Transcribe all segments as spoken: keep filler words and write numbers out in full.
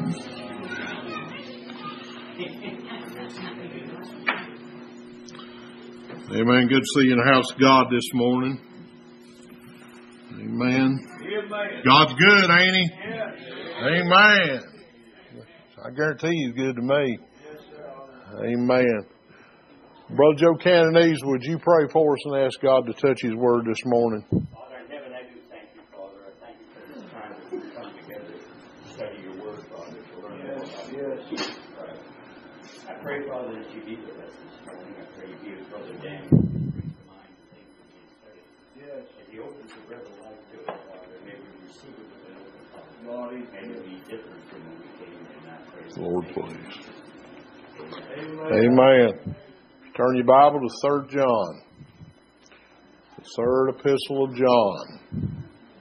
Amen. Good to see you in the house of God this morning. Amen. Amen. God's good, ain't He? Yes. Amen. I guarantee He's good to me. Amen. Brother Joe Cantonese, would you pray for us and ask God to touch His word this morning? Father in heaven, I do thank you, Father. I thank you for this time that we come together to study your word, Father, to learn more about Jesus Christ. I pray, Father, that you be with us this morning. I pray you be with Brother Daniel, to bring to mind the things that he has studied. Yes. As he opens the bread of life to us, Father, may we receive it with an open heart. Lord, May it be different from when we came in. I pray. Lord, please. Amen. Amen. Turn your Bible to Third John. The third epistle of John.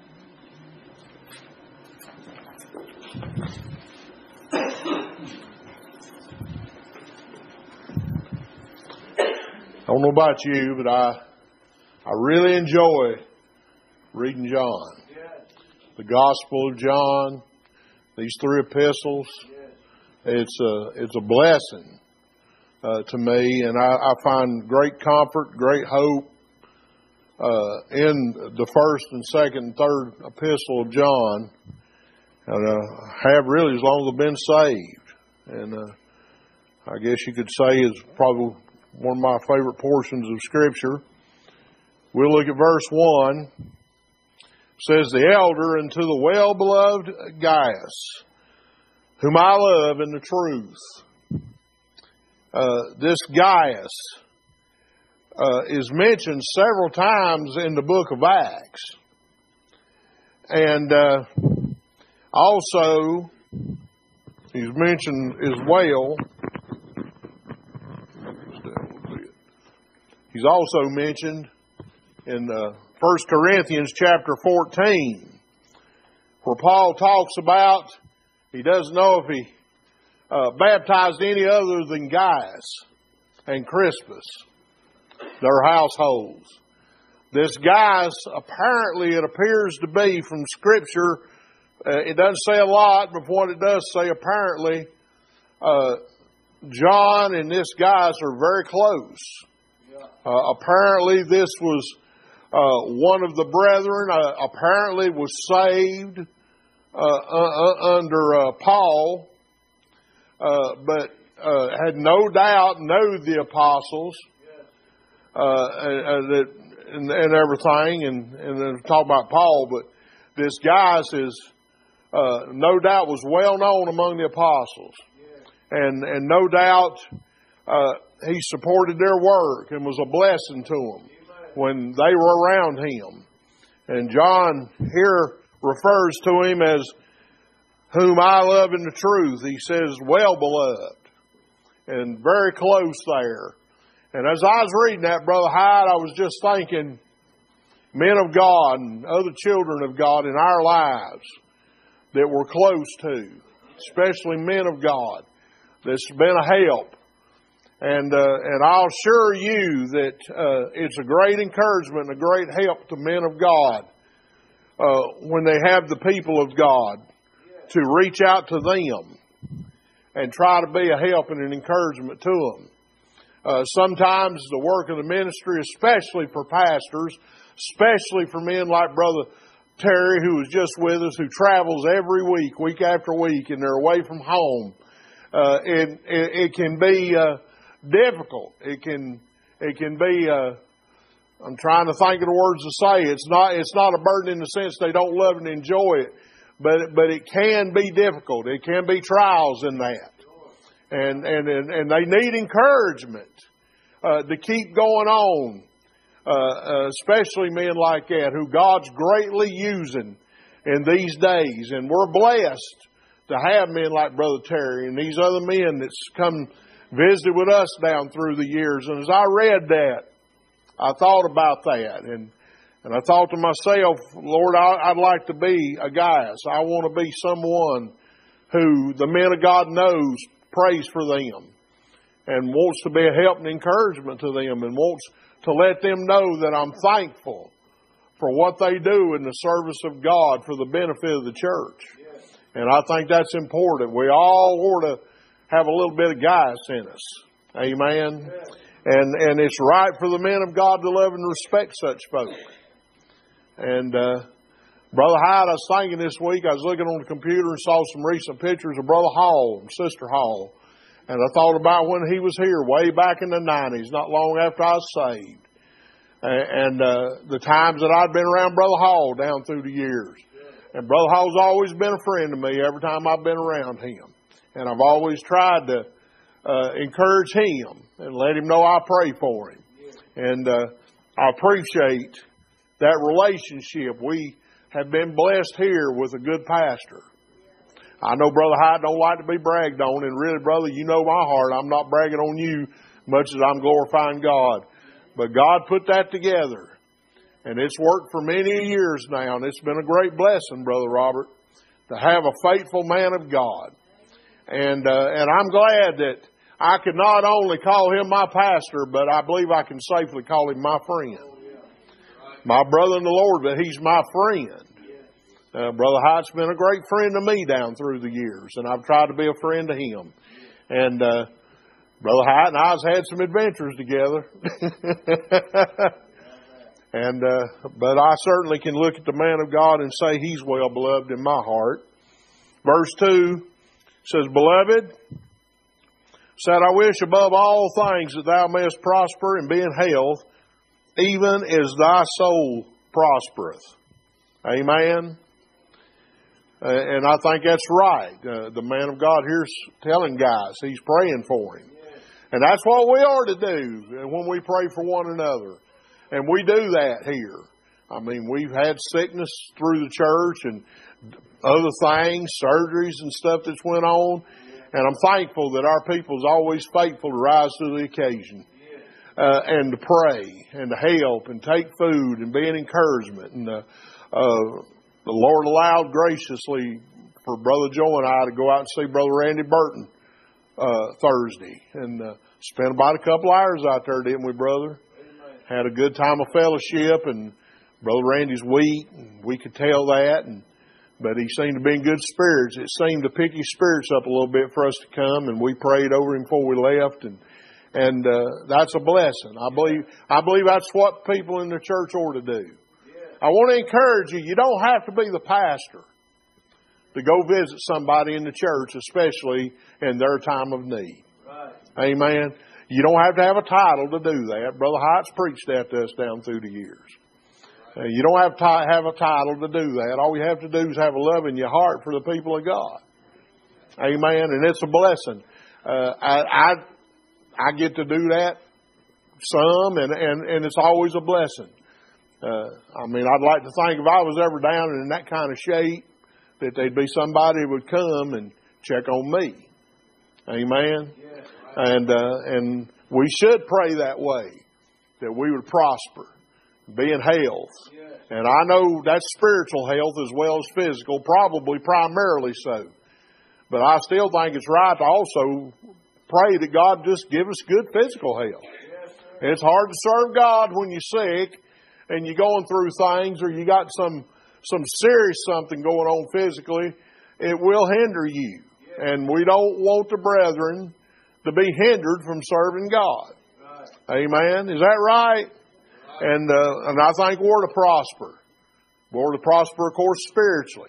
I don't know about you, but I I really enjoy reading John. The Gospel of John, these three epistles. It's a it's a blessing uh, to me, and I, I find great comfort, great hope uh, in the first and second and third epistle of John, and uh, have really as long as I've been saved. And uh, I guess you could say is probably one of my favorite portions of Scripture. We'll look at verse one. It says, "The elder unto the well-beloved Gaius, whom I love in the truth." Uh, this Gaius uh, is mentioned several times in the book of Acts. And uh, also, he's mentioned as well, he's also mentioned in uh, First Corinthians chapter fourteen, where Paul talks about he doesn't know if he uh, baptized any other than Gaius and Crispus, their households. This Gaius, apparently it appears to be from Scripture, uh, it doesn't say a lot, but what it does say apparently, uh, John and this Gaius are very close. Uh, apparently this was uh, one of the brethren, uh, apparently was saved Uh, uh, under uh, Paul, uh, but uh, had no doubt knew the apostles uh, and, and, and everything, and, and then talk about Paul. But this guy says, uh, no doubt was well known among the apostles, and and no doubt uh, he supported their work and was a blessing to them when they were around him. And John here refers to him as whom I love in the truth. He says, well beloved, and very close there. And as I was reading that, Brother Hyde, I was just thinking, men of God and other children of God in our lives that we're close to, especially men of God, that's been a help. And uh, and I'll assure you that uh, it's a great encouragement and a great help to men of God Uh, when they have the people of God to reach out to them and try to be a help and an encouragement to them. Uh, sometimes the work of the ministry, especially for pastors, especially for men like Brother Terry, who was just with us, who travels every week, week after week, and they're away from home, uh, it, it, it can be uh, difficult. It can it can be. Uh, I'm trying to think of the words to say. It's not, it's not a burden in the sense they don't love and enjoy it, but, but it can be difficult. It can be trials in that. And, and, and, and they need encouragement, uh, to keep going on, uh, uh, especially men like that who God's greatly using in these days. And we're blessed to have men like Brother Terry and these other men that's come visited with us down through the years. And as I read that, I thought about that, and and I thought to myself, Lord, I, I'd like to be a Gaius. I want to be someone who the men of God knows prays for them and wants to be a help and encouragement to them and wants to let them know that I'm thankful for what they do in the service of God for the benefit of the church. And I think that's important. We all ought to have a little bit of guys in us. Amen. And and it's right for the men of God to love and respect such folk. And uh, Brother Hyde, I was thinking this week, I was looking on the computer and saw some recent pictures of Brother Hall and Sister Hall. And I thought about when he was here way back in the nineties, not long after I was saved. And uh, the times that I'd been around Brother Hall down through the years. And Brother Hall's always been a friend to me every time I've been around him. And I've always tried to uh, encourage him and let him know I pray for him. And uh, I appreciate that relationship. We have been blessed here with a good pastor. I know Brother Hyde don't like to be bragged on. And really, brother, you know my heart. I'm not bragging on you much as I'm glorifying God. But God put that together. And it's worked for many years now. And it's been a great blessing, Brother Robert, to have a faithful man of God. And uh, and I'm glad that I could not only call him my pastor, but I believe I can safely call him my friend. My brother in the Lord, but he's my friend. Uh, Brother Hyde's been a great friend to me down through the years. And I've tried to be a friend to him. And uh, Brother Hyde and I have had some adventures together. and uh, But I certainly can look at the man of God and say he's well beloved in my heart. Verse two says, Beloved, said, I wish above all things that thou mayest prosper and be in health, even as thy soul prospereth. Amen. Uh, and I think that's right. Uh, the man of God here's telling guys he's praying for him. And that's what we are to do when we pray for one another. And we do that here. I mean, we've had sickness through the church and other things, surgeries and stuff that's went on. And I'm thankful that our people's always faithful to rise to the occasion. Uh, and to pray and to help and take food and be an encouragement. And uh, uh, the Lord allowed graciously for Brother Joe and I to go out and see Brother Randy Burton uh, Thursday. And uh, spent about a couple hours out there, didn't we, brother? Amen. Had a good time of fellowship, and Brother Randy's weak, and we could tell that. And But he seemed to be in good spirits. It seemed to pick his spirits up a little bit for us to come, and we prayed over him before we left. And And uh, that's a blessing. I believe I believe that's what people in the church ought to do. I want to encourage you, you don't have to be the pastor to go visit somebody in the church, especially in their time of need. Right. Amen. You don't have to have a title to do that. Brother Height's preached that to us down through the years. Right. Uh, you don't have to have a title to do that. All you have to do is have a love in your heart for the people of God. Amen. And it's a blessing. Uh, I, I I get to do that some, and, and, and it's always a blessing. Uh, I mean, I'd like to think if I was ever down in that kind of shape, that there'd be somebody who would come and check on me. Amen? Yes, right. And uh, and we should pray that way, that we would prosper, be in health. Yes. And I know that's spiritual health as well as physical, probably primarily so. But I still think it's right to also pray that God just give us good physical health. Yes, it's hard to serve God when you're sick and you're going through things, or you got some some serious something going on physically. It will hinder you. Yes. And we don't want the brethren to be hindered from serving God. Right. Amen. Is that right? Right. And uh, and I think we're to prosper. We're to prosper, of course, spiritually.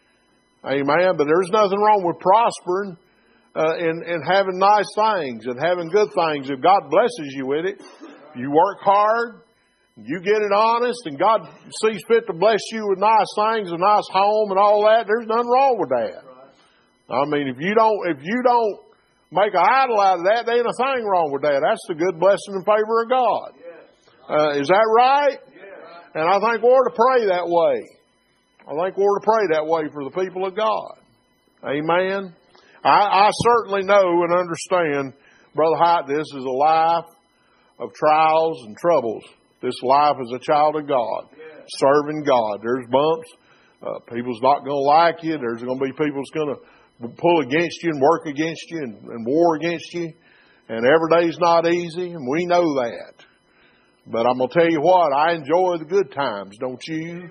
Amen. But there's nothing wrong with prospering Uh, and, and having nice things and having good things. If God blesses you with it, you work hard, you get it honest, and God sees fit to bless you with nice things, a nice home and all that, there's nothing wrong with that. I mean, if you don't, if you don't make an idol out of that, there ain't a thing wrong with that. That's the good blessing in favor of God. Uh, is that right? And I think we're to pray that way. I think we're to pray that way for the people of God. Amen. I, I certainly know and understand, Brother Hite, this is a life of trials and troubles. This life is a child of God, yeah. serving God. There's bumps. Uh, people's not going to like you. There's going to be people that's going to pull against you and work against you and, and war against you. And every day's not easy, and we know that. But I'm going to tell you what, I enjoy the good times, don't you?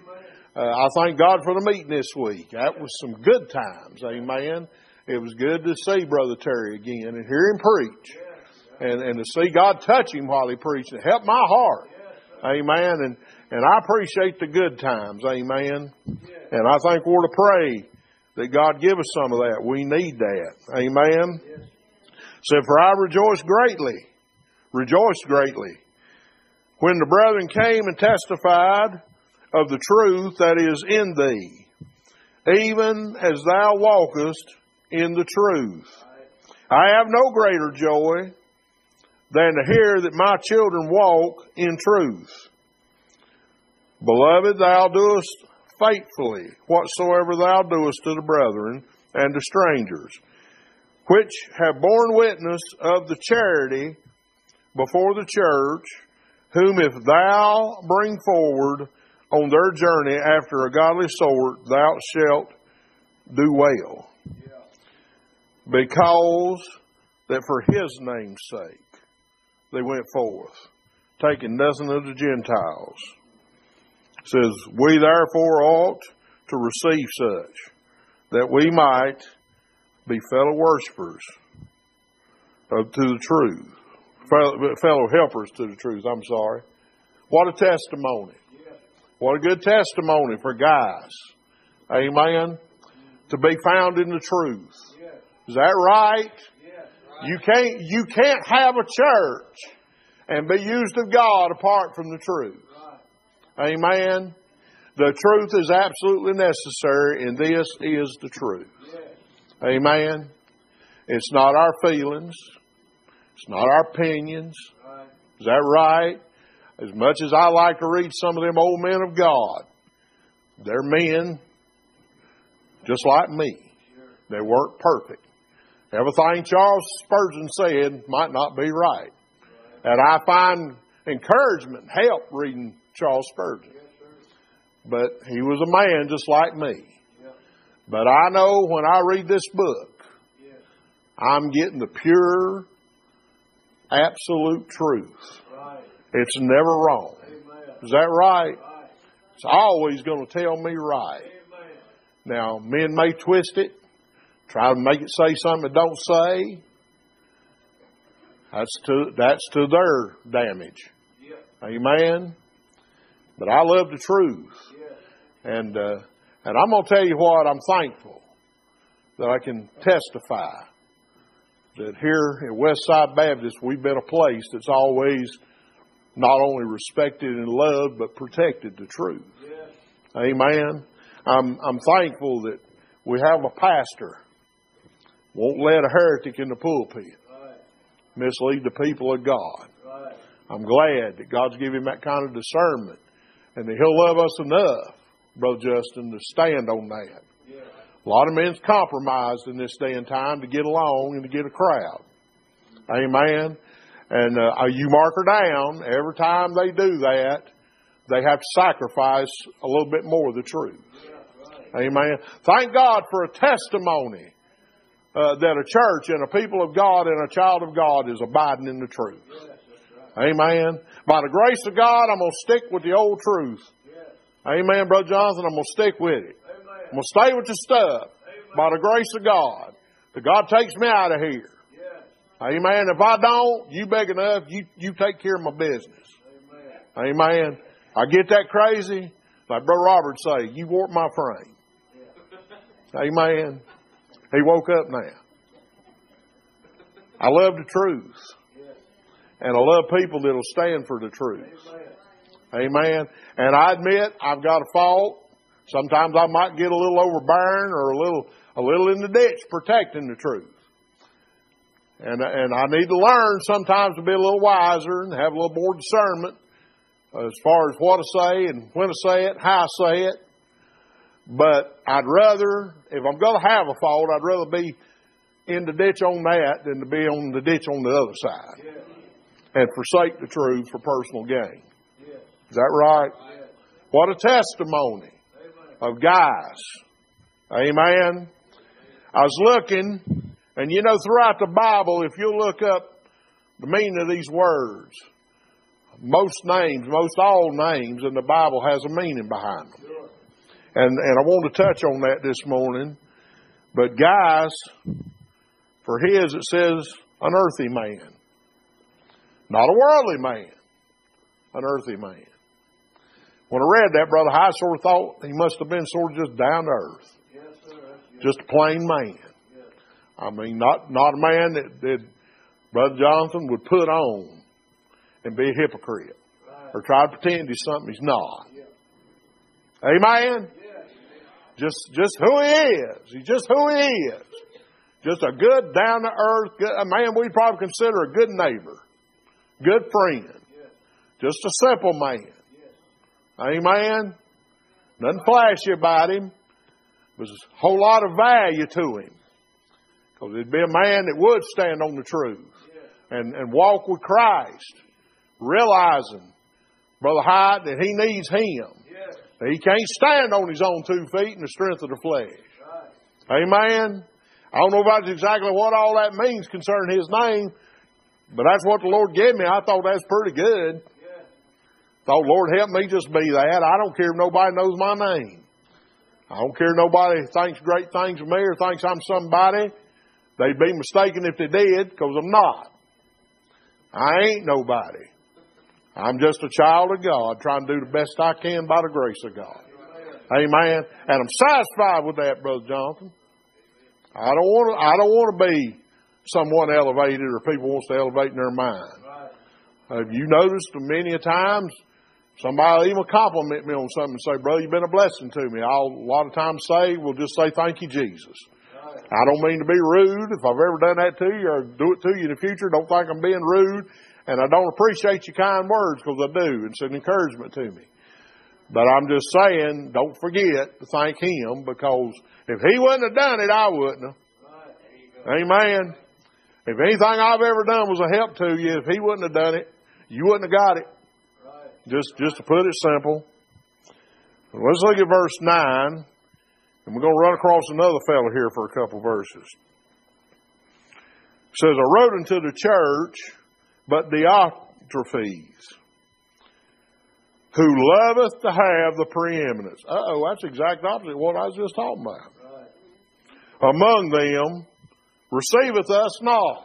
Uh, I thank God for the meeting this week. That was some good times. Amen. It was good to see Brother Terry again and hear him preach. And, and to see God touch him while he preached. It helped my heart. Amen. And, and I appreciate the good times. Amen. And I think we're to pray that God give us some of that. We need that. Amen. Said, for I rejoice greatly. Rejoice greatly. When the brethren came and testified of the truth that is in thee, even as thou walkest in the truth. I have no greater joy than to hear that my children walk in truth. Beloved, thou doest faithfully whatsoever thou doest to the brethren and to strangers, which have borne witness of the charity before the church, whom if thou bring forward on their journey after a godly sort, thou shalt do well. Because that for his name's sake they went forth, taking nothing of the Gentiles. It says, we therefore ought to receive such, that we might be fellow worshipers of, to the truth. Fellow, fellow helpers to the truth, I'm sorry. What a testimony. What a good testimony for guys. Amen. To be found in the truth. Is that right? You can't, you can't have a church and be used of God apart from the truth. Amen. The truth is absolutely necessary, and this is the truth. Amen. It's not our feelings. It's not our opinions. Is that right? As much as I like to read some of them old men of God, they're men just like me. They weren't perfect. Everything Charles Spurgeon said might not be right. And I find encouragement and help reading Charles Spurgeon. But he was a man just like me. But I know when I read this book, I'm getting the pure, absolute truth. It's never wrong. Is that right? It's always going to tell me right. Now, men may twist it, try to make it say something it don't say. That's to, that's to their damage. Amen. But I love the truth. And, uh, and I'm going to tell you what, I'm thankful that I can testify that here at Westside Baptist, we've been a place that's always not only respected and loved, but protected the truth. Yes. Amen. I'm, I'm thankful that we have a pastor won't let a heretic in the pulpit right. mislead the people of God. Right. I'm glad that God's given him that kind of discernment and that he'll love us enough, Brother Justin, to stand on that. Yeah. A lot of men's compromised in this day and time to get along and to get a crowd. Amen. And uh, you mark her down, every time they do that, they have to sacrifice a little bit more of the truth. Yeah, right. Amen. Thank God for a testimony uh, that a church and a people of God and a child of God is abiding in the truth. Yes, right. Amen. By the grace of God, I'm going to stick with the old truth. Yes. Amen, Brother Jonathan. I'm going to stick with it. Amen. I'm going to stay with the stuff. Amen. By the grace of God. That God takes me out of here. Amen. If I don't, you big enough, you, you take care of my business. Amen. Amen. I get that crazy, like Brother Robert say, you warp my frame. Yeah. Amen. He woke up now. I love the truth. Yeah. And I love people that'll stand for the truth. Amen. Amen. And I admit I've got a fault. Sometimes I might get a little overbearing or a little, a little in the ditch protecting the truth. And, and I need to learn sometimes to be a little wiser and have a little more discernment as far as what to say and when to say it, how to say it. But I'd rather, if I'm going to have a fault, I'd rather be in the ditch on that than to be on the ditch on the other side. Yeah. And forsake the truth for personal gain. Yeah. Is that right? Yeah. What a testimony. Amen. Of guys. Amen. I was looking... And you know, throughout the Bible, if you look up the meaning of these words, most names, most all names in the Bible has a meaning behind them. And, and I want to touch on that this morning. But guys, for his it says an earthy man. Not a worldly man. An earthy man. When I read that, Brother High sort of thought he must have been sort of just down to earth. Yes, sir. Yes. Just a plain man. Yes. I mean, not, not a man that, that Brother Jonathan would put on and be a hypocrite. Right. Or try to pretend he's something he's not. Yeah. Amen? Yes. Just, just who he is. He's just who he is. Just a good, down to earth, good, a man we'd probably consider a good neighbor. Good friend. Yes. Just a simple man. Amen. Nothing flashy about him. There's a whole lot of value to him. Because he'd be a man that would stand on the truth and, and walk with Christ, realizing, Brother Hyde, that he needs Him. That he can't stand on his own two feet in the strength of the flesh. Amen. I don't know about exactly what all that means concerning His name, but that's what the Lord gave me. I thought that's pretty good. Thought, Lord, help me just be that. I don't care if nobody knows my name. I don't care if nobody thinks great things of me or thinks I'm somebody. They'd be mistaken if they did, because I'm not. I ain't nobody. I'm just a child of God trying to do the best I can by the grace of God. Amen. And I'm satisfied with that, Brother Jonathan. I don't want to, I don't want to be someone elevated or people wants to elevate in their mind. Have you noticed many a times somebody will even compliment me on something and say, brother, you've been a blessing to me. I'll a lot of times say, we'll just say, thank you, Jesus. Right. I don't mean to be rude. If I've ever done that to you or do it to you in the future, don't think I'm being rude. And I don't appreciate your kind words, because I do. It's an encouragement to me. But I'm just saying, don't forget to thank Him, because if He wouldn't have done it, I wouldn't have. Right. Amen. If anything I've ever done was a help to you, if He wouldn't have done it, you wouldn't have got it. Right. Just, just to put it simple. Let's look at verse nine. And we're going to run across another fellow here for a couple verses. It says, I wrote unto the church, but Diotrephes, who loveth to have the preeminence. Uh-oh, that's the exact opposite of what I was just talking about. Right. Among them, receiveth us not.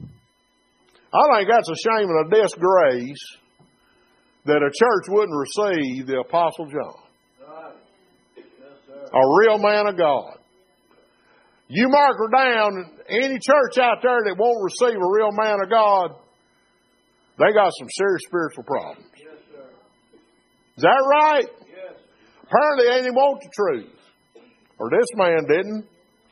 I think that's a shame and a disgrace that a church wouldn't receive the Apostle John. Right. Yes, sir. A real man of God. You mark her down, any church out there that won't receive a real man of God, they got some serious spiritual problems. Yes, sir. Is that right? Yes. Apparently they didn't want the truth. Or this man didn't.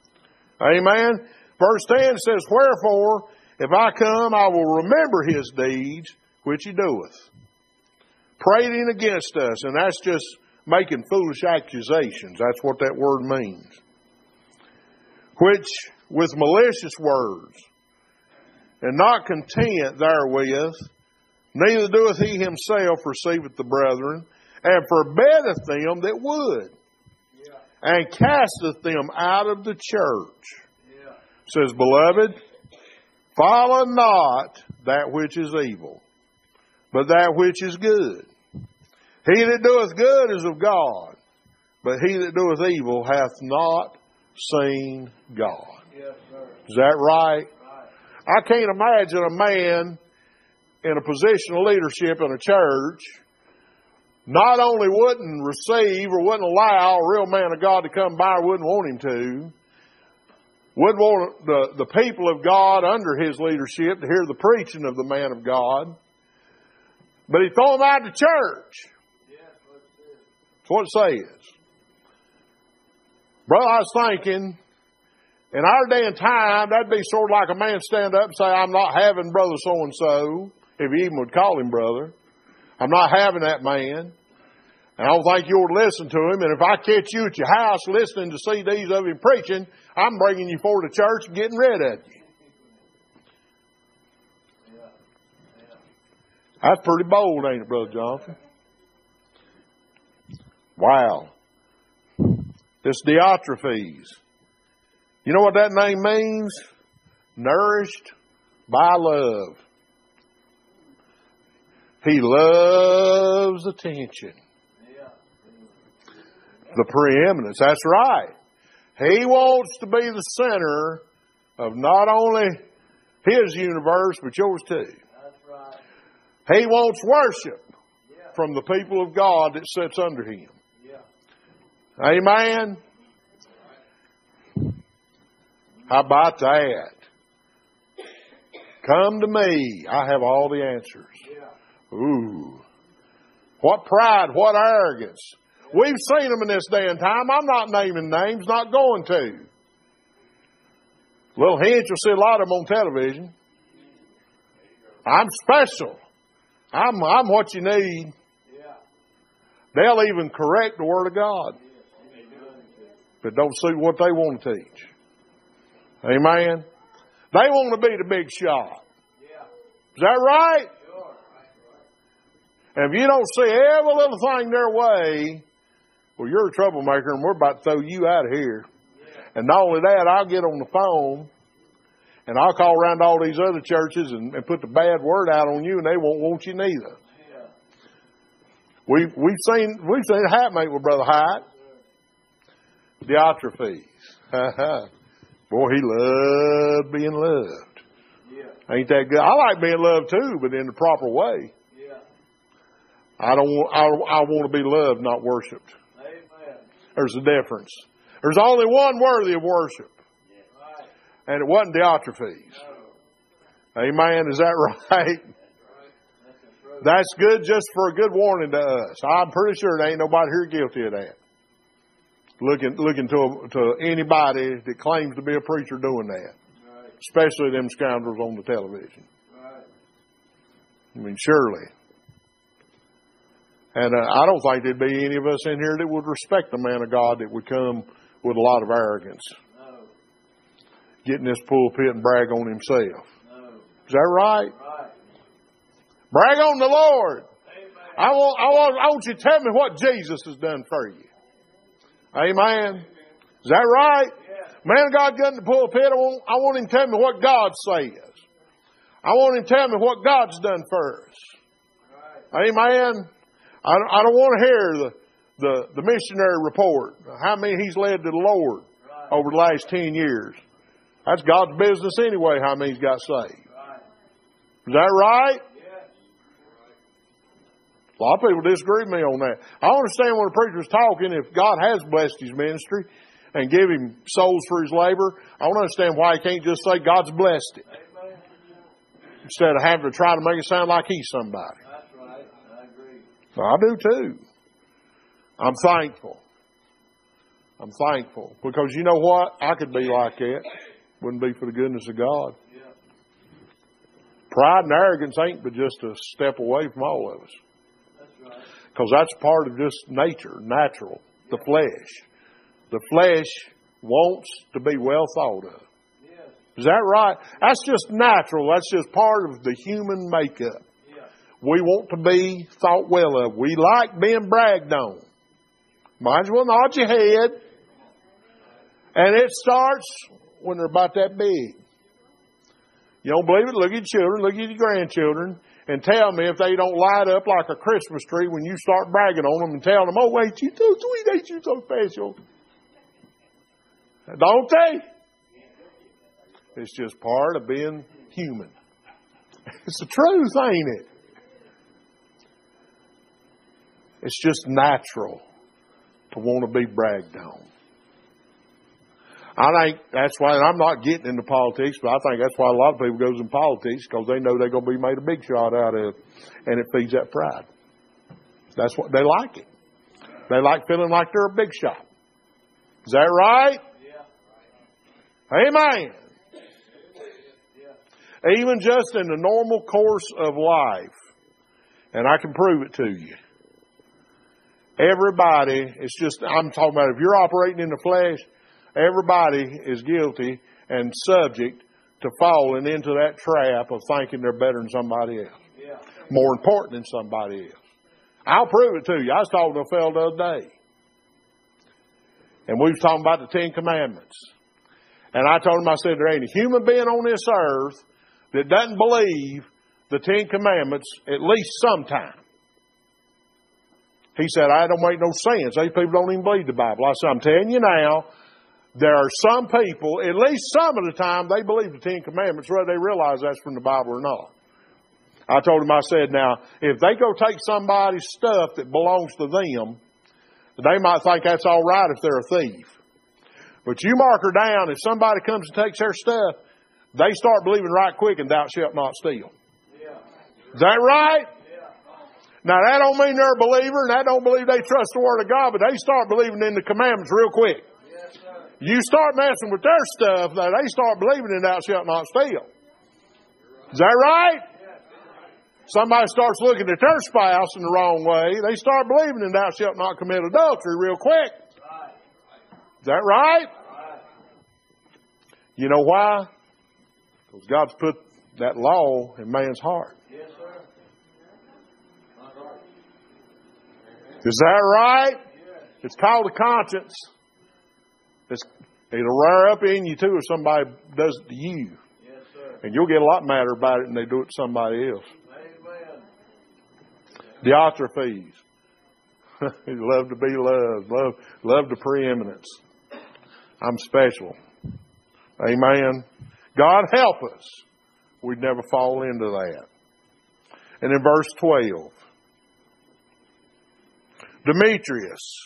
Amen. Verse ten says, wherefore, if I come, I will remember His deeds, which He doeth, prating against us. And that's just making foolish accusations. That's what that word means. Which with malicious words, and not content therewith, neither doeth He Himself receiveth the brethren, and forbiddeth them that would, yeah. and casteth them out of the church. Yeah. Says, beloved, follow not that which is evil, but that which is good. He that doeth good is of God, but he that doeth evil hath not seen God. Yes, sir. Is that right? Right? I can't imagine a man in a position of leadership in a church not only wouldn't receive or wouldn't allow a real man of God to come by, or wouldn't want him to, wouldn't want the, the people of God under his leadership to hear the preaching of the man of God, but he'd throw them out of the church. That's what it says. Brother, I was thinking, in our day and time, that'd be sort of like a man stand up and say, I'm not having brother so-and-so, if he even would call him brother. I'm not having that man. And I don't think you ought to listen to him. And if I catch you at your house listening to C Ds of him preaching, I'm bringing you forward to church and getting rid of you. That's pretty bold, ain't it, Brother Jonathan? Wow. This Diotrephes. You know what that name means? Nourished by love. He loves attention. The preeminence. That's right. He wants to be the center of not only His universe, but yours too. That's right. He wants worship Yeah. from the people of God that sits under Him. Yeah. Amen. How about that? Come to me. I have all the answers. Yeah. Ooh. What pride, what arrogance. We've seen them in this day and time. I'm not naming names, not going to. Little hint, you'll see a lot of them on television. I'm special. I'm, I'm what you need. Yeah. They'll even correct the Word of God, but don't suit what they want to teach. Amen. They want to be the big shot. Yeah. Is that right? Sure. And if you don't see every little thing their way, well, you're a troublemaker and we're about to throw you out of here. Yeah. And not only that, I'll get on the phone and I'll call around all these other churches and, and put the bad word out on you and they won't want you neither. Yeah. We, we've seen, we've seen it happen with Brother Hyatt. Diotrephes. Boy, he loved being loved. Yeah. Ain't that good? I like being loved too, but in the proper way. Yeah. I don't want, I, I want to be loved, not worshipped. Amen. There's a difference. There's only one worthy of worship. Right. And it wasn't Diotrephes. No. Amen. Is that right? That's right. That's the truth. That's good just for a good warning to us. I'm pretty sure there ain't nobody here guilty of that. Looking, looking to, to anybody that claims to be a preacher doing that. Right. Especially them scoundrels on the television. Right. I mean, surely. And uh, I don't think there'd be any of us in here that would respect the man of God that would come with a lot of arrogance. No. Get in this pulpit and brag on himself. No. Is that right? Right. Brag on the Lord. Amen. I want, I want, I want you to tell me what Jesus has done for you. Amen. Is that right? Yeah. Man of God got in the pulpit. I want, I want him to tell me what God says. I want him to tell me what God's done for us. Right. Amen. I, I don't want to hear the, the, the missionary report. How many he's led to the Lord Right. over the last ten years. That's God's business anyway, how many he's got saved. Right. Is that right? Yes. A lot of people disagree with me on that. I understand when a preacher's talking, if God has blessed his ministry and give him souls for his labor, I don't understand why he can't just say God's blessed it. Amen. Instead of having to try to make it sound like he's somebody. That's right. I agree. I do too. I'm thankful. I'm thankful. Because you know what? I could be like that. Wouldn't be for the goodness of God. Yeah. Pride and arrogance ain't but just a step away from all of us. That's right. Because that's part of just nature, natural, the flesh. The flesh wants to be well thought of. Yes. Is that right? That's just natural. That's just part of the human makeup. Yeah. We want to be thought well of. We like being bragged on. Might as well nod your head. And it starts when they're about that big. You don't believe it? Look at your children, look at your grandchildren, and tell me if they don't light up like a Christmas tree when you start bragging on them and telling them, oh, wait, you so sweet, ain't you so special? Don't they? It's just part of being human. It's the truth, ain't it? It's just natural to want to be bragged on. I think that's why, and I'm not getting into politics, but I think that's why a lot of people goes in politics, because they know they're going to be made a big shot out of, and it feeds that pride. That's what they like it. They like feeling like they're a big shot. Is that right? Yeah. Amen. Yeah. Even just in the normal course of life, and I can prove it to you. Everybody, it's just, I'm talking about if you're operating in the flesh, everybody is guilty and subject to falling into that trap of thinking they're better than somebody else. Yeah. More important than somebody else. I'll prove it to you. I was talking to a fellow the other day. And we was talking about the Ten Commandments. And I told him, I said, there ain't a human being on this earth that doesn't believe the Ten Commandments at least sometime. He said, "I don't make no sense. These people don't even believe the Bible." I said, "I'm telling you now, there are some people, at least some of the time, they believe the Ten Commandments, whether they realize that's from the Bible or not." I told him, I said, "Now, if they go take somebody's stuff that belongs to them, they might think that's all right if they're a thief. But you mark her down, if somebody comes and takes their stuff, they start believing right quick, and thou shalt not steal." Yeah. Is that right? Yeah. Now, that don't mean they're a believer, and that don't believe they trust the Word of God, but they start believing in the commandments real quick. Yes, sir. You start messing with their stuff, now they start believing in thou shalt not steal. Is that right? Somebody starts looking at their spouse in the wrong way, they start believing in thou shalt not commit adultery real quick. Right. Is that right? Right. You know why? Because God's put that law in man's heart. Yes, sir. That's right. Is that right? Yes. It's called a conscience. It's, it'll rear up in you too if somebody does it to you. Yes, sir. And you'll get a lot madder about it than they do it to somebody else. Amen. Diotrephes. Love to be loved. Love, love the preeminence. I'm special. Amen. God help us. We'd never fall into that. And in verse twelve, Demetrius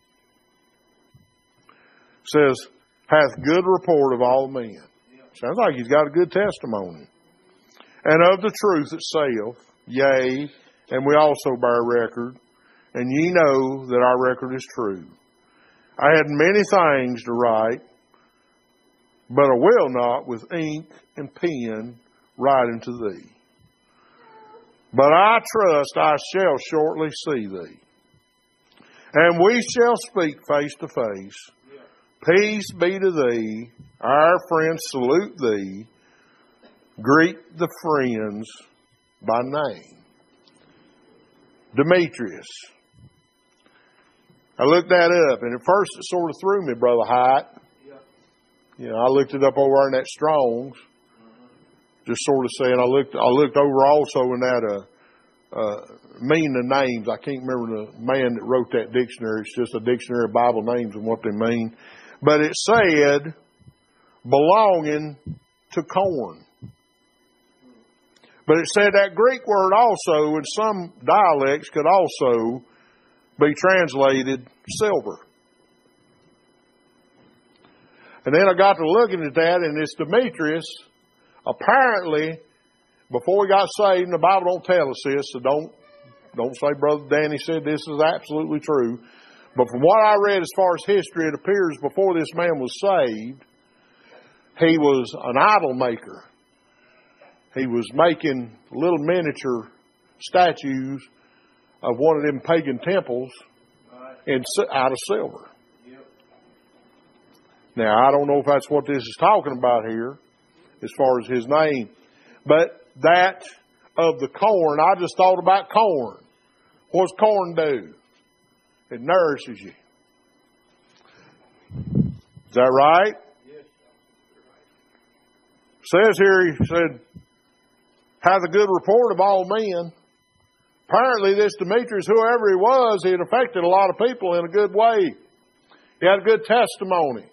says, hath good report of all men. Sounds like he's got a good testimony. And of the truth itself, yea, and we also bear record, and ye know that our record is true. I had many things to write, but I will not with ink and pen write unto thee. But I trust I shall shortly see thee. And we shall speak face to face. Peace be to thee. Our friends salute thee. Greet the friends by name. Demetrius. I looked that up, and at first it sort of threw me, Brother Hyatt. You know, I looked it up over in that Strong's. Just sort of saying, I looked. I looked over also in that uh, uh, meaning of names. I can't remember the man that wrote that dictionary. It's just a dictionary of Bible names and what they mean. But it said belonging to corn. But it said that Greek word also, in some dialects, could also be translated silver. And then I got to looking at that, and this Demetrius, apparently, before we got saved, and the Bible don't tell us this, so don't don't say Brother Danny said this is absolutely true. But from what I read as far as history, it appears before this man was saved, he was an idol maker. He was making little miniature statues of one of them pagan temples in, out of silver. Now, I don't know if that's what this is talking about here, as far as his name. But that of the corn, I just thought about corn. What's corn do? It nourishes you. Is that right? Yes. Says here, he said, hath a good report of all men. Apparently this Demetrius, whoever he was, he had affected a lot of people in a good way. He had a good testimony.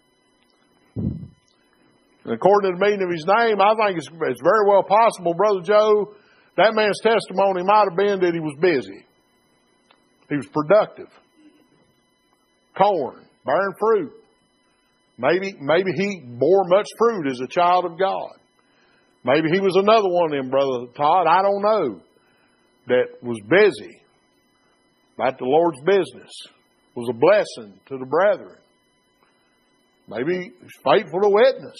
And according to the meaning of his name, I think it's, it's very well possible, Brother Joe, that man's testimony might have been that he was busy. He was productive. Corn, bearing fruit. Maybe, maybe he bore much fruit as a child of God. Maybe he was another one of them, Brother Todd, I don't know, that was busy about the Lord's business, was a blessing to the brethren. Maybe he was faithful to witness.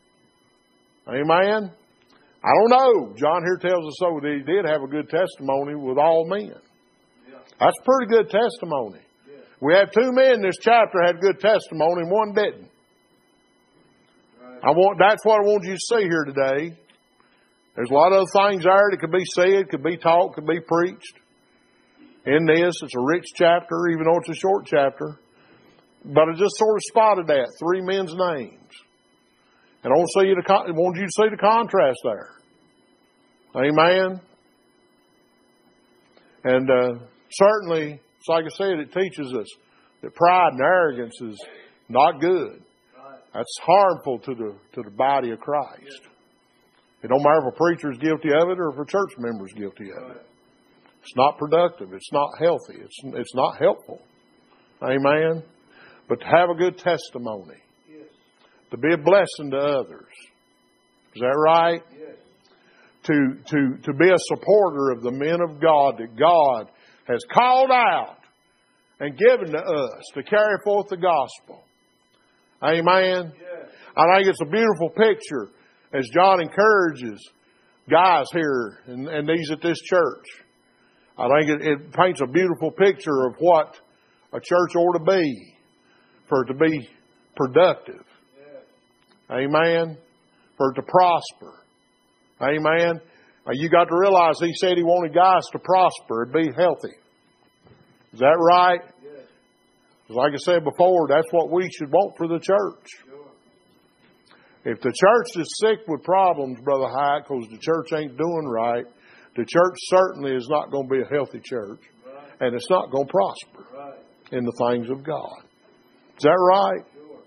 Amen? I don't know. John here tells us so that he did have a good testimony with all men. That's a pretty good testimony. We have two men in this chapter had good testimony and one didn't. I want, that's what I want you to see here today. There's a lot of other things there that could be said, could be taught, could be preached. In this, it's a rich chapter, even though it's a short chapter. But I just sort of spotted that, three men's names. And I want, see you to, I want you to see the contrast there. Amen? And uh, certainly, It's like I said, it teaches us that pride and arrogance is not good. That's harmful to the to the body of Christ. It don't matter if a preacher is guilty of it or if a church member is guilty of it. It's not productive. It's not healthy. It's it's not helpful. Amen. But to have a good testimony, to be a blessing to others, is that right? To to to be a supporter of the men of God that God has called out and given to us to carry forth the gospel. Amen. I think it's a beautiful picture as John encourages guys here and, and these at this church. I think it, it paints a beautiful picture of what a church ought to be for it to be productive. Amen. For it to prosper. Amen. Now you got to realize he said he wanted guys to prosper and be healthy. Is that right? Yes. Like I said before, that's what we should want for the church. Sure. If the church is sick with problems, Brother Hyatt, because the church ain't doing right, the church certainly is not going to be a healthy church. Right. And it's not going to prosper right. in the things of God. Is that right? Sure.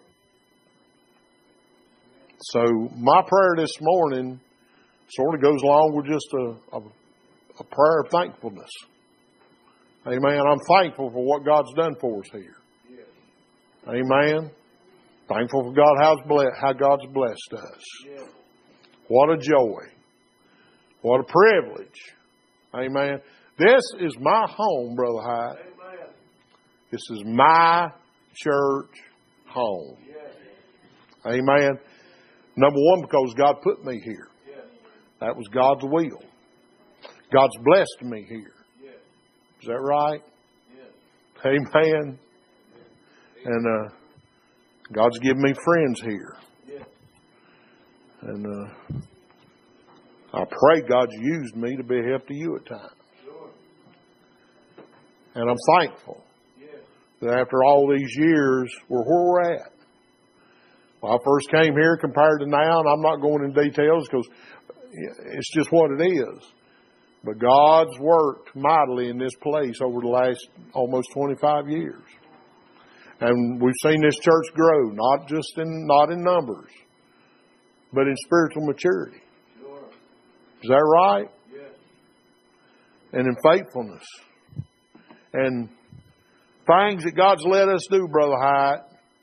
So my prayer this morning sort of goes along with just a, a, a prayer of thankfulness. Amen. I'm thankful for what God's done for us here. Yes. Amen. Thankful for God how, how God's blessed us. Yes. What a joy. What a privilege. Amen. This is my home, Brother Hyatt. Amen. This is my church home. Yes. Amen. Number one, because God put me here. Yes. That was God's will. God's blessed me here. Is that right? Yes. Amen. And uh, God's given me friends here. Yes. And uh, I pray God's used me to be a help to you at times. Sure. And I'm thankful yes. that after all these years, we're where we're at. When I first came here compared to now, and I'm not going in details because it's just what it is. But God's worked mightily in this place over the last almost twenty-five years. And we've seen this church grow, not just in, not in numbers, but in spiritual maturity. Sure. Is that right? Yes. And in faithfulness. And things that God's let us do, Brother Hyatt,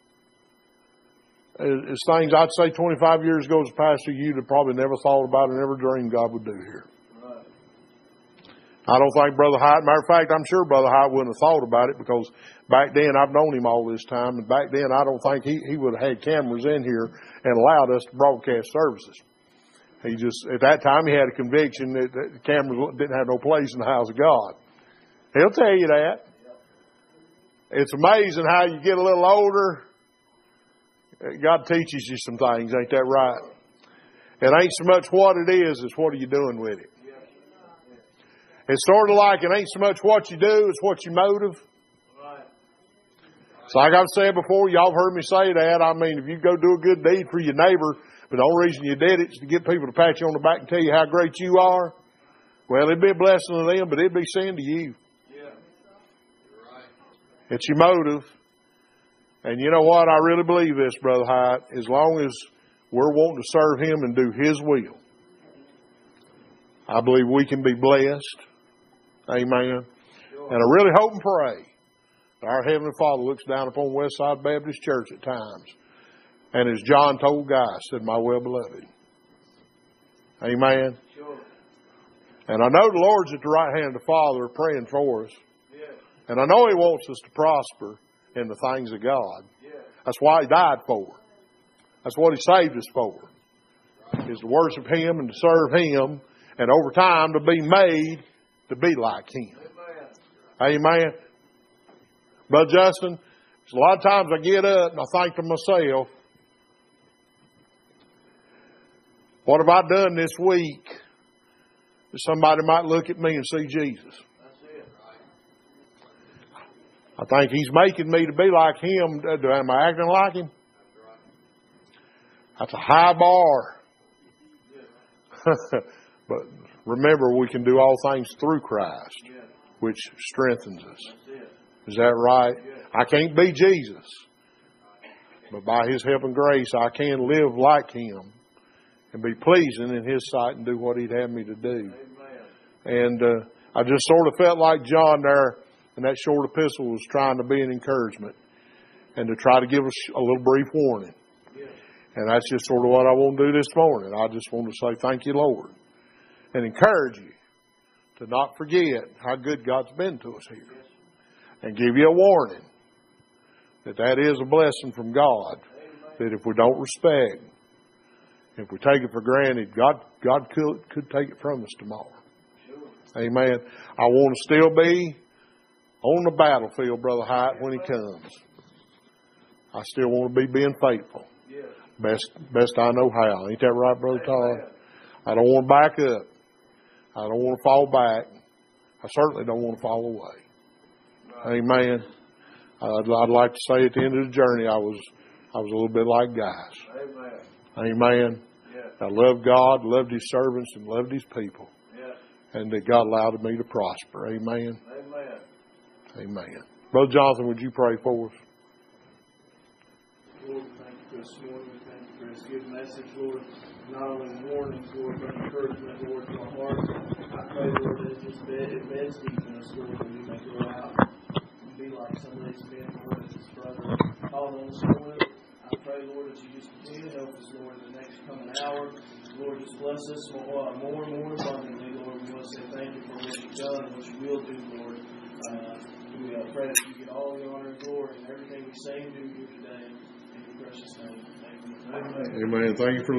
is things I'd say twenty-five years ago as a pastor, you'd have probably never thought about and never dreamed God would do here. I don't think Brother Hyatt, matter of fact, I'm sure Brother Hyatt wouldn't have thought about it because back then, I've known him all this time, and back then I don't think he, he would have had cameras in here and allowed us to broadcast services. He just, at that time, he had a conviction that, that the cameras didn't have no place in the house of God. He'll tell you that. It's amazing how you get a little older, God teaches you some things, ain't that right? It ain't so much what it is, it's what are you doing with it. It's sort of like it ain't so much what you do, it's what you motive. So like I've said before, y'all have heard me say that. I mean, if you go do a good deed for your neighbor, but the only reason you did it is to get people to pat you on the back and tell you how great you are, well, it'd be a blessing to them, but it'd be sin to you. Yeah. You're right. It's your motive. And you know what? I really believe this, Brother Hyatt. As long as we're wanting to serve Him and do His will, I believe we can be blessed. Amen. Sure. And I really hope and pray that our Heavenly Father looks down upon Westside Baptist Church at times. And as John told Guy, said, my well-beloved. Amen. Sure. And I know the Lord's at the right hand of the Father praying for us. Yeah. And I know He wants us to prosper in the things of God. Yeah. That's why He died for. That's what He saved us for. Right. Is to worship Him and to serve Him. And over time to be made to be like Him. Amen. Amen. Brother Justin, a lot of times I get up and I think to myself, what have I done this week that somebody might look at me and see Jesus? That's it. I think He's making me to be like Him. Am I acting like Him? That's a high bar. But remember, we can do all things through Christ, which strengthens us. Is that right? I can't be Jesus. But by His help and grace, I can live like Him and be pleasing in His sight and do what He'd have me to do. And uh, I just sort of felt like John there in that short epistle was trying to be an encouragement and to try to give us a little brief warning. And that's just sort of what I want to do this morning. I just want to say thank you, Lord, and encourage you to not forget how good God's been to us here. And give you a warning that that is a blessing from God. That if we don't respect, if we take it for granted, God God could, could take it from us tomorrow. Amen. I want to still be on the battlefield, Brother Hyatt, when He comes. I still want to be being faithful. Best best I know how. Ain't that right, Brother Todd? I don't want to back up. I don't want to fall back. I certainly don't want to fall away. Amen. I'd, I'd like to say at the end of the journey, I was I was a little bit like guys. Amen. Amen. I loved God, loved His servants, and loved His people. And that God allowed me to prosper. Amen. Amen. Amen. Brother Jonathan, would you pray for us? Lord, thank you for this morning. Thank you for this good message, Lord. Not only warnings, Lord, but encouragement, Lord, to our hearts. I pray, Lord, that this bed, it beds deep in us, Lord, and we may go out and be like some of these men, Lord, and his brother. All those, Lord, I pray, Lord, that you just continue to help us, Lord, in the next coming hour. Lord, just bless us more, more and more abundantly, Lord. We want to say thank you for what you've done and what you will do, Lord. Uh, we uh, pray that you get all the honor and glory in everything we say and do here today. In your precious name. Thank you. Amen. Amen. Thank you for